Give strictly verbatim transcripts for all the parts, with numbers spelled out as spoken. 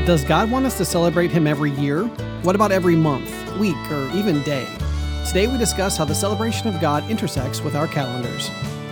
Does God want us to celebrate Him every year? What about every month, week, or even day? Today we discuss how the celebration of God intersects with our calendars.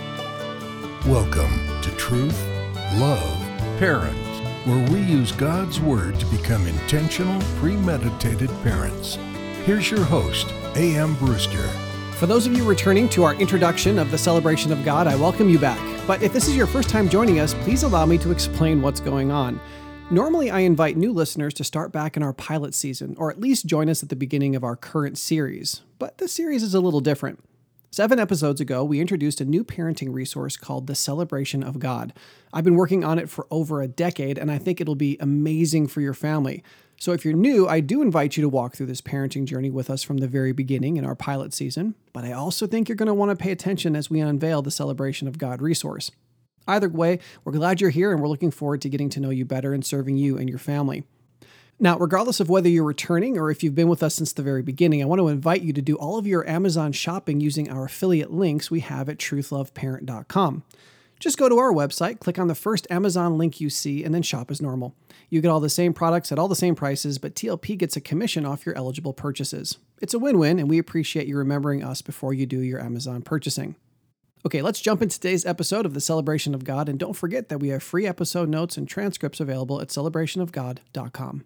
Welcome to Truth, Love, Parents, where we use God's Word to become intentional, premeditated parents. Here's your host, A M Brewster. For those of you returning to our introduction of the celebration of God, I welcome you back. But if this is your first time joining us, please allow me to explain what's going on. Normally, I invite new listeners to start back in our pilot season, or at least join us at the beginning of our current series. But this series is a little different. Seven episodes ago, we introduced a new parenting resource called The Celebration of God. I've been working on it for over a decade, and I think it'll be amazing for your family. So if you're new, I do invite you to walk through this parenting journey with us from the very beginning in our pilot season, but I also think you're going to want to pay attention as we unveil the Celebration of God resource. Either way, we're glad you're here and we're looking forward to getting to know you better and serving you and your family. Now, regardless of whether you're returning or if you've been with us since the very beginning, I want to invite you to do all of your Amazon shopping using our affiliate links we have at truth love parent dot com. Just go to our website, click on the first Amazon link you see, and then shop as normal. You get all the same products at all the same prices, but T L P gets a commission off your eligible purchases. It's a win-win, and we appreciate you remembering us before you do your Amazon purchasing. Okay, let's jump into today's episode of the Celebration of God, and don't forget that we have free episode notes and transcripts available at celebration of god dot com.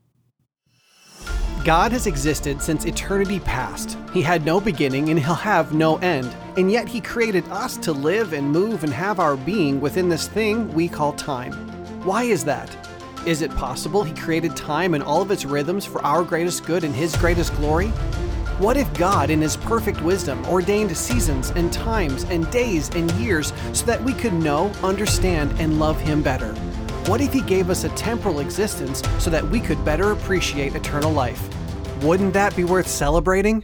God has existed since eternity past. He had no beginning and He'll have no end, and yet He created us to live and move and have our being within this thing we call time. Why is that? Is it possible He created time and all of its rhythms for our greatest good and His greatest glory? What if God, in His perfect wisdom, ordained seasons and times and days and years so that we could know, understand, and love Him better? What if He gave us a temporal existence so that we could better appreciate eternal life? Wouldn't that be worth celebrating?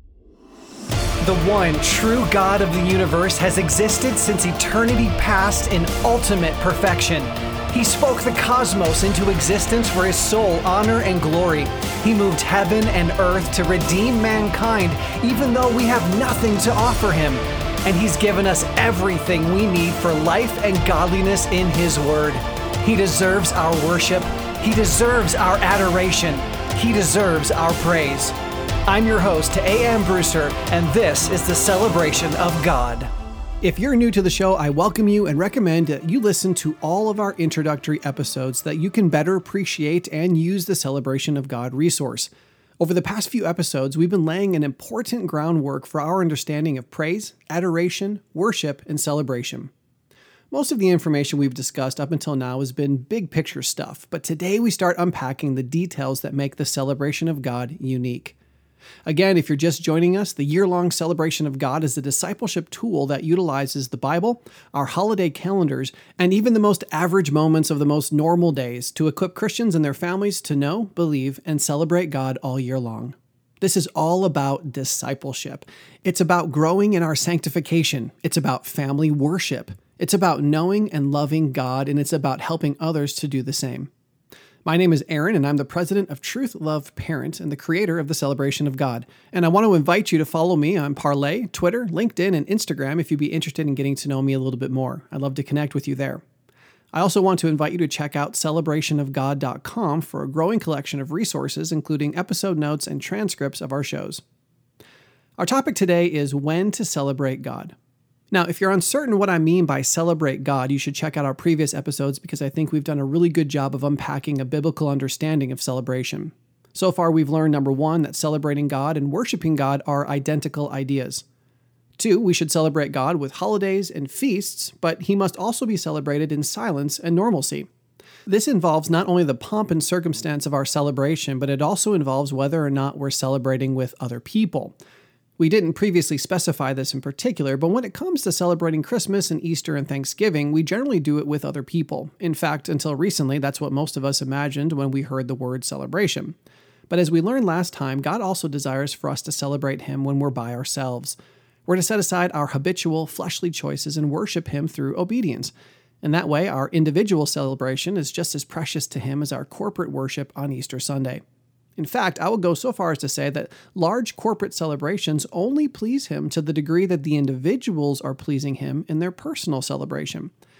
The one true God of the universe has existed since eternity past in ultimate perfection. He spoke the cosmos into existence for His sole honor and glory. He moved heaven and earth to redeem mankind, even though we have nothing to offer Him. And He's given us everything we need for life and godliness in His Word. He deserves our worship. He deserves our adoration. He deserves our praise. I'm your host, A M Brewster, and this is the Celebration of God. If you're new to the show, I welcome you and recommend that you listen to all of our introductory episodes so that you can better appreciate and use the Celebration of God resource. Over the past few episodes, we've been laying an important groundwork for our understanding of praise, adoration, worship, and celebration. Most of the information we've discussed up until now has been big picture stuff, but today we start unpacking the details that make the Celebration of God unique. Again, if you're just joining us, the year-long Celebration of God is a discipleship tool that utilizes the Bible, our holiday calendars, and even the most average moments of the most normal days to equip Christians and their families to know, believe, and celebrate God all year long. This is all about discipleship. It's about growing in our sanctification. It's about family worship. It's about knowing and loving God, and it's about helping others to do the same. My name is Aaron, and I'm the president of Truth, Love, Parent, and the creator of the Celebration of God. And I want to invite you to follow me on Parlay, Twitter, LinkedIn, and Instagram if you'd be interested in getting to know me a little bit more. I'd love to connect with you there. I also want to invite you to check out celebration of god dot com for a growing collection of resources, including episode notes and transcripts of our shows. Our topic today is when to celebrate God. Now, if you're uncertain what I mean by celebrate God, you should check out our previous episodes because I think we've done a really good job of unpacking a biblical understanding of celebration. So far, we've learned, number one, that celebrating God and worshiping God are identical ideas. Two, we should celebrate God with holidays and feasts, but He must also be celebrated in silence and normalcy. This involves not only the pomp and circumstance of our celebration, but it also involves whether or not we're celebrating with other people. We didn't previously specify this in particular, but when it comes to celebrating Christmas and Easter and Thanksgiving, we generally do it with other people. In fact, until recently, that's what most of us imagined when we heard the word celebration. But as we learned last time, God also desires for us to celebrate Him when we're by ourselves. We're to set aside our habitual, fleshly choices and worship Him through obedience. And that way, our individual celebration is just as precious to Him as our corporate worship on Easter Sunday. In fact, I would go so far as to say that large corporate celebrations only please Him to the degree that the individuals are pleasing Him in their personal celebration.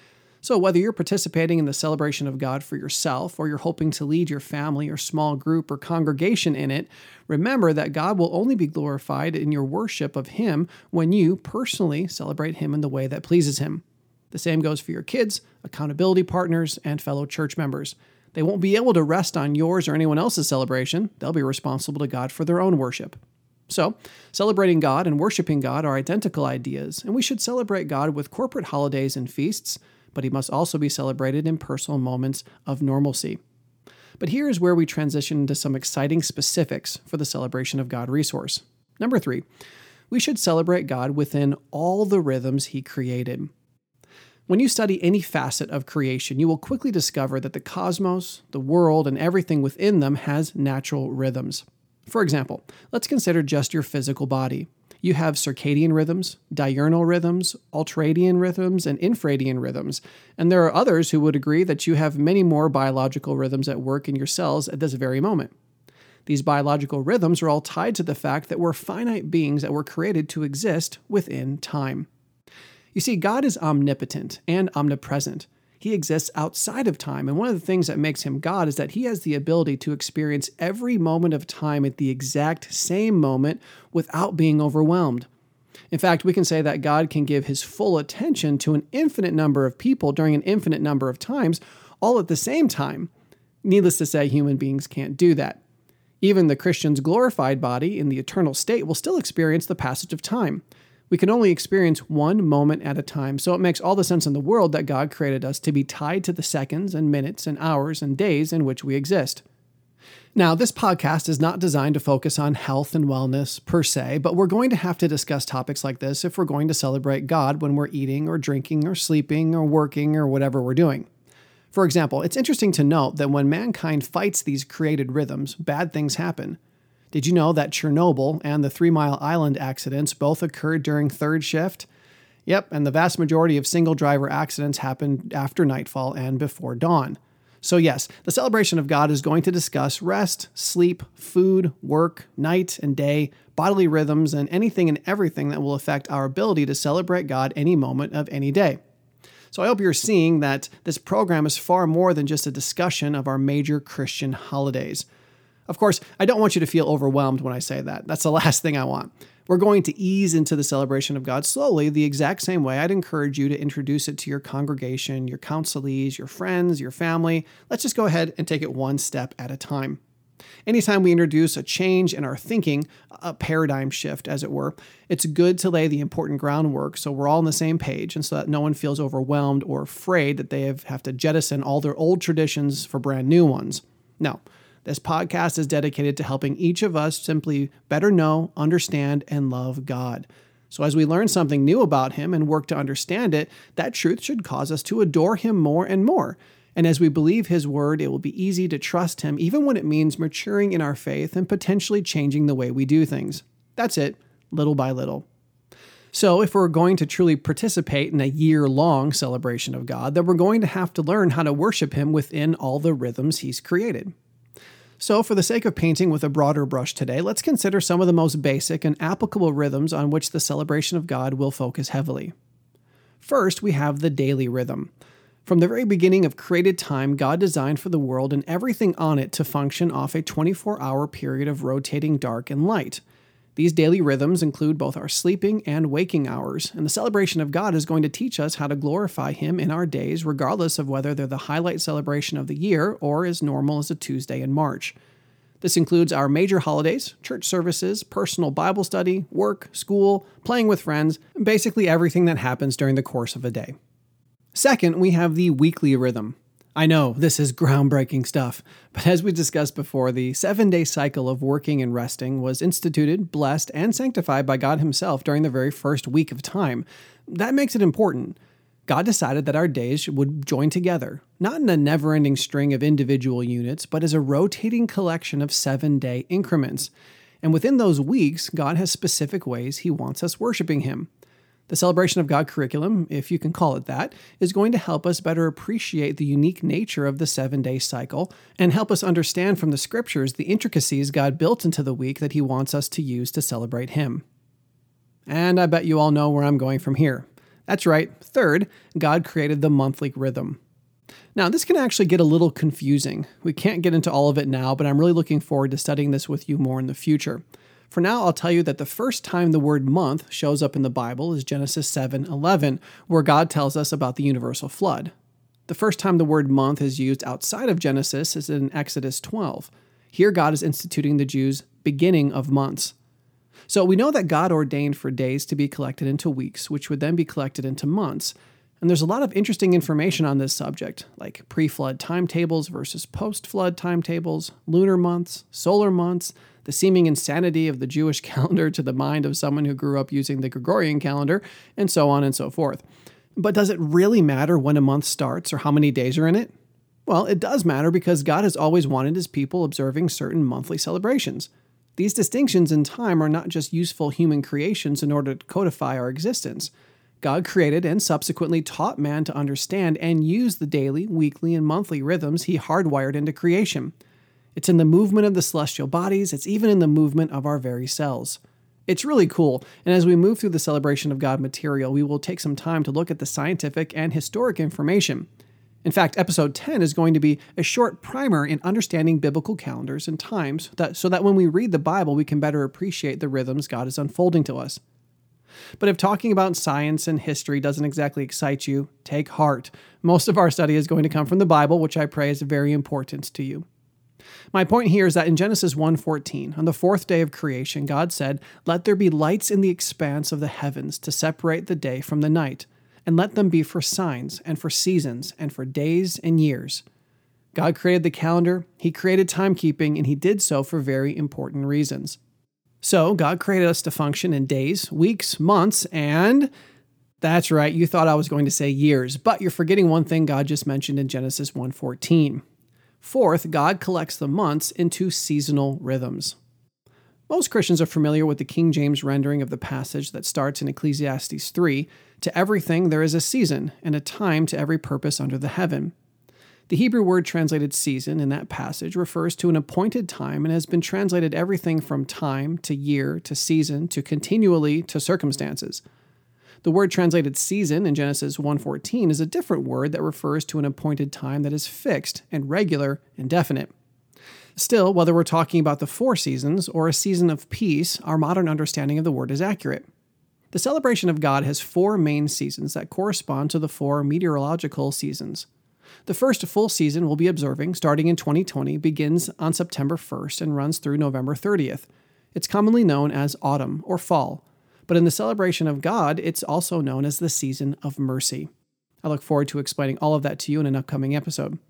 So whether you're participating in the celebration of God for yourself, or you're hoping to lead your family or small group or congregation in it, remember that God will only be glorified in your worship of Him when you personally celebrate Him in the way that pleases Him. The same goes for your kids, accountability partners, and fellow church members. They won't be able to rest on yours or anyone else's celebration. They'll be responsible to God for their own worship. So, celebrating God and worshiping God are identical ideas, and we should celebrate God with corporate holidays and feasts, but He must also be celebrated in personal moments of normalcy. But here is where we transition into some exciting specifics for the Celebration of God resource. Number three, we should celebrate God within all the rhythms He created. When you study any facet of creation, you will quickly discover that the cosmos, the world, and everything within them has natural rhythms. For example, let's consider just your physical body. You have circadian rhythms, diurnal rhythms, ultradian rhythms, and infradian rhythms. And there are others who would agree that you have many more biological rhythms at work in your cells at this very moment. These biological rhythms are all tied to the fact that we're finite beings that were created to exist within time. You see, God is omnipotent and omnipresent. He exists outside of time, and one of the things that makes Him God is that He has the ability to experience every moment of time at the exact same moment without being overwhelmed. In fact, we can say that God can give His full attention to an infinite number of people during an infinite number of times, all at the same time. Needless to say, human beings can't do that. Even the Christian's glorified body in the eternal state will still experience the passage of time. We can only experience one moment at a time, so it makes all the sense in the world that God created us to be tied to the seconds and minutes and hours and days in which we exist. Now, this podcast is not designed to focus on health and wellness per se, but we're going to have to discuss topics like this if we're going to celebrate God when we're eating or drinking or sleeping or working or whatever we're doing. For example, it's interesting to note that when mankind fights these created rhythms, bad things happen. Did you know that Chernobyl and the Three Mile Island accidents both occurred during third shift? Yep, and the vast majority of single-driver accidents happened after nightfall and before dawn. So yes, the celebration of God is going to discuss rest, sleep, food, work, night and day, bodily rhythms, and anything and everything that will affect our ability to celebrate God any moment of any day. So I hope you're seeing that this program is far more than just a discussion of our major Christian holidays. Of course, I don't want you to feel overwhelmed when I say that. That's the last thing I want. We're going to ease into the celebration of God slowly, the exact same way I'd encourage you to introduce it to your congregation, your counselees, your friends, your family. Let's just go ahead and take it one step at a time. Anytime we introduce a change in our thinking, a paradigm shift, as it were, it's good to lay the important groundwork so we're all on the same page and so that no one feels overwhelmed or afraid that they have, have to jettison all their old traditions for brand new ones. No. This podcast is dedicated to helping each of us simply better know, understand, and love God. So as we learn something new about Him and work to understand it, that truth should cause us to adore Him more and more. And as we believe His word, it will be easy to trust Him, even when it means maturing in our faith and potentially changing the way we do things. That's it, little by little. So if we're going to truly participate in a year-long celebration of God, then we're going to have to learn how to worship Him within all the rhythms He's created. So for the sake of painting with a broader brush today, let's consider some of the most basic and applicable rhythms on which the celebration of God will focus heavily. First, we have the daily rhythm. From the very beginning of created time, God designed for the world and everything on it to function off a twenty-four hour period of rotating dark and light. These daily rhythms include both our sleeping and waking hours, and the celebration of God is going to teach us how to glorify Him in our days, regardless of whether they're the highlight celebration of the year or as normal as a Tuesday in March. This includes our major holidays, church services, personal Bible study, work, school, playing with friends, and basically everything that happens during the course of a day. Second, we have the weekly rhythm. I know, this is groundbreaking stuff, but as we discussed before, the seven-day cycle of working and resting was instituted, blessed, and sanctified by God Himself during the very first week of time. That makes it important. God decided that our days would join together, not in a never-ending string of individual units, but as a rotating collection of seven-day increments. And within those weeks, God has specific ways He wants us worshiping Him. The Celebration of God curriculum, if you can call it that, is going to help us better appreciate the unique nature of the seven-day cycle and help us understand from the Scriptures the intricacies God built into the week that He wants us to use to celebrate Him. And I bet you all know where I'm going from here. That's right. Third, God created the monthly rhythm. Now, this can actually get a little confusing. We can't get into all of it now, but I'm really looking forward to studying this with you more in the future. For now, I'll tell you that the first time the word month shows up in the Bible is Genesis seven eleven, where God tells us about the universal flood. The first time the word month is used outside of Genesis is in Exodus twelve. Here, God is instituting the Jews' beginning of months. So we know that God ordained for days to be collected into weeks, which would then be collected into months. And there's a lot of interesting information on this subject, like pre-flood timetables versus post-flood timetables, lunar months, solar months, the seeming insanity of the Jewish calendar to the mind of someone who grew up using the Gregorian calendar, and so on and so forth. But does it really matter when a month starts or how many days are in it? Well, it does matter because God has always wanted his people observing certain monthly celebrations. These distinctions in time are not just useful human creations in order to codify our existence. God created and subsequently taught man to understand and use the daily, weekly, and monthly rhythms he hardwired into creation. It's in the movement of the celestial bodies, it's even in the movement of our very cells. It's really cool, and as we move through the Celebration of God material, we will take some time to look at the scientific and historic information. In fact, episode ten is going to be a short primer in understanding biblical calendars and times, that, so that when we read the Bible, we can better appreciate the rhythms God is unfolding to us. But if talking about science and history doesn't exactly excite you, take heart. Most of our study is going to come from the Bible, which I pray is very important to you. My point here is that in Genesis one fourteen, on the fourth day of creation, God said, "Let there be lights in the expanse of the heavens to separate the day from the night, and let them be for signs and for seasons and for days and years." God created the calendar, he created timekeeping, and he did so for very important reasons. So, God created us to function in days, weeks, months, and that's right, you thought I was going to say years, but you're forgetting one thing God just mentioned in Genesis one fourteen. Fourth, God collects the months into seasonal rhythms. Most Christians are familiar with the King James rendering of the passage that starts in Ecclesiastes three, "To everything there is a season, and a time to every purpose under the heaven." The Hebrew word translated season in that passage refers to an appointed time and has been translated everything from time to year to season to continually to circumstances. The word translated season in Genesis one fourteen is a different word that refers to an appointed time that is fixed and regular and definite. Still, whether we're talking about the four seasons or a season of peace, our modern understanding of the word is accurate. The celebration of God has four main seasons that correspond to the four meteorological seasons. The first full season we'll be observing, starting in twenty twenty, begins on September first and runs through November thirtieth. It's commonly known as autumn or fall, but in the celebration of God, it's also known as the season of mercy. I look forward to explaining all of that to you in an upcoming episode.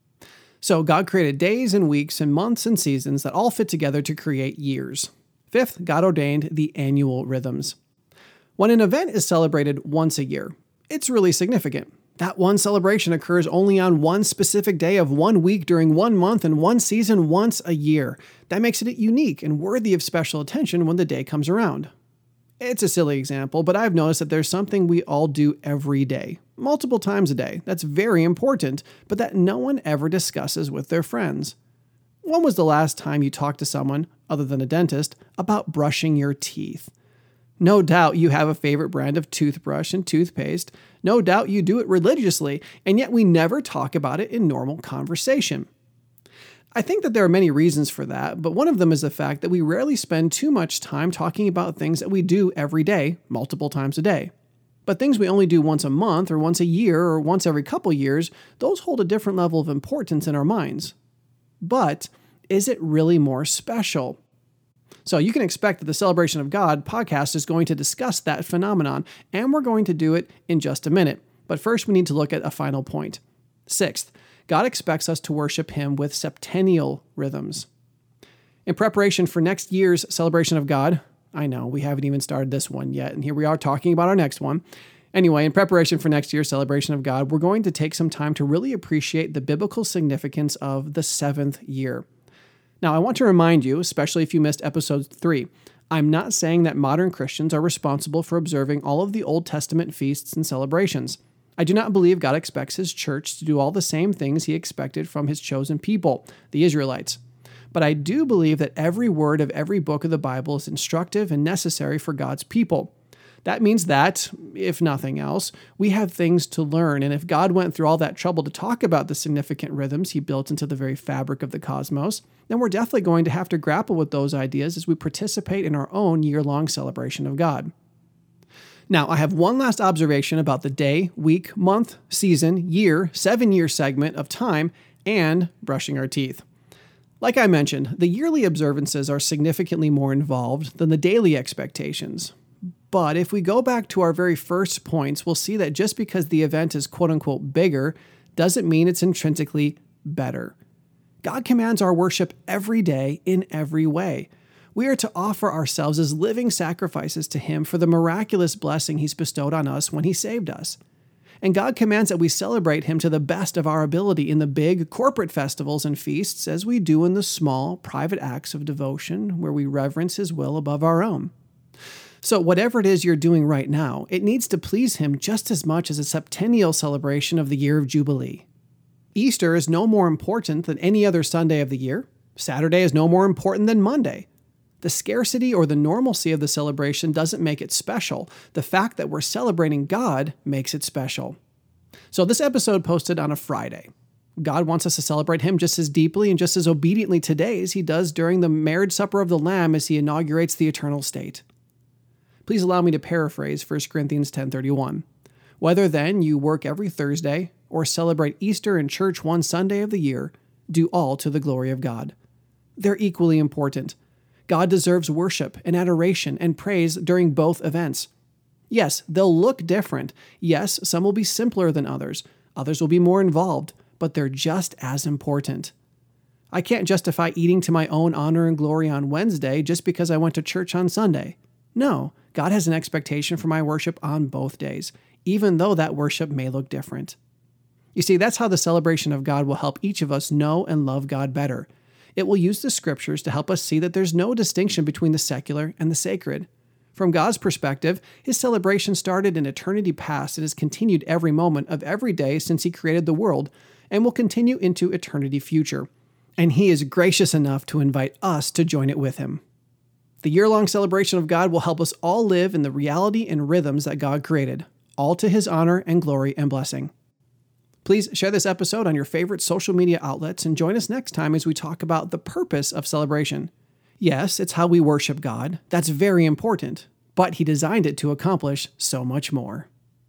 So God created days and weeks and months and seasons that all fit together to create years. Fifth, God ordained the annual rhythms. When an event is celebrated once a year, it's really significant. That one celebration occurs only on one specific day of one week during one month and one season once a year. That makes it unique and worthy of special attention when the day comes around. It's a silly example, but I've noticed that there's something we all do every day, multiple times a day, that's very important, but that no one ever discusses with their friends. When was the last time you talked to someone, other than a dentist, about brushing your teeth? No doubt you have a favorite brand of toothbrush and toothpaste. No doubt you do it religiously, and yet we never talk about it in normal conversation. I think that there are many reasons for that, but one of them is the fact that we rarely spend too much time talking about things that we do every day, multiple times a day. But things we only do once a month or once a year or once every couple years, those hold a different level of importance in our minds. But is it really more special? So you can expect that the Celebration of God podcast is going to discuss that phenomenon, and we're going to do it in just a minute. But first, we need to look at a final point. Sixth, God expects us to worship Him with septennial rhythms. In preparation for next year's Celebration of God, I know we haven't even started this one yet, and here we are talking about our next one. Anyway, in preparation for next year's Celebration of God, we're going to take some time to really appreciate the biblical significance of the seventh year. Now, I want to remind you, especially if you missed episode three, I'm not saying that modern Christians are responsible for observing all of the Old Testament feasts and celebrations. I do not believe God expects His church to do all the same things He expected from His chosen people, the Israelites. But I do believe that every word of every book of the Bible is instructive and necessary for God's people. That means that, if nothing else, we have things to learn. And if God went through all that trouble to talk about the significant rhythms he built into the very fabric of the cosmos, then we're definitely going to have to grapple with those ideas as we participate in our own year-long celebration of God. Now, I have one last observation about the day, week, month, season, year, seven-year segment of time and brushing our teeth. Like I mentioned, the yearly observances are significantly more involved than the daily expectations. But if we go back to our very first points, we'll see that just because the event is quote-unquote bigger doesn't mean it's intrinsically better. God commands our worship every day in every way. We are to offer ourselves as living sacrifices to Him for the miraculous blessing He's bestowed on us when He saved us. And God commands that we celebrate Him to the best of our ability in the big corporate festivals and feasts as we do in the small private acts of devotion where we reverence His will above our own. So whatever it is you're doing right now, it needs to please Him just as much as a septennial celebration of the year of Jubilee. Easter is no more important than any other Sunday of the year. Saturday is no more important than Monday. The scarcity or the normalcy of the celebration doesn't make it special. The fact that we're celebrating God makes it special. So this episode posted on a Friday. God wants us to celebrate Him just as deeply and just as obediently today as He does during the marriage supper of the Lamb as He inaugurates the eternal state. Please allow me to paraphrase First Corinthians ten thirty-one. Whether then you work every Thursday or celebrate Easter in church one Sunday of the year, do all to the glory of God. They're equally important. God deserves worship and adoration and praise during both events. Yes, they'll look different. Yes, some will be simpler than others. Others will be more involved, but they're just as important. I can't justify eating to my own honor and glory on Wednesday just because I went to church on Sunday. No, God has an expectation for my worship on both days, even though that worship may look different. You see, that's how the celebration of God will help each of us know and love God better. It will use the scriptures to help us see that there's no distinction between the secular and the sacred. From God's perspective, His celebration started in eternity past and has continued every moment of every day since He created the world and will continue into eternity future. And He is gracious enough to invite us to join it with Him. The year-long celebration of God will help us all live in the reality and rhythms that God created, all to His honor and glory and blessing. Please share this episode on your favorite social media outlets and join us next time as we talk about the purpose of celebration. Yes, it's how we worship God. That's very important, but He designed it to accomplish so much more.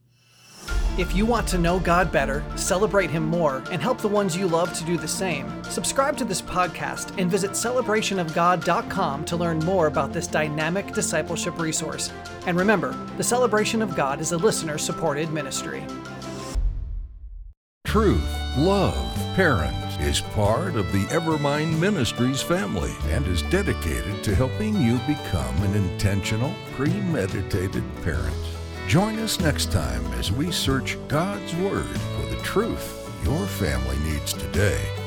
If you want to know God better, celebrate Him more, and help the ones you love to do the same, subscribe to this podcast and visit celebration of god dot com to learn more about this dynamic discipleship resource. And remember, the Celebration of God is a listener-supported ministry. Truth, Love, Parents is part of the Evermind Ministries family and is dedicated to helping you become an intentional, premeditated parent. Join us next time as we search God's Word for the truth your family needs today.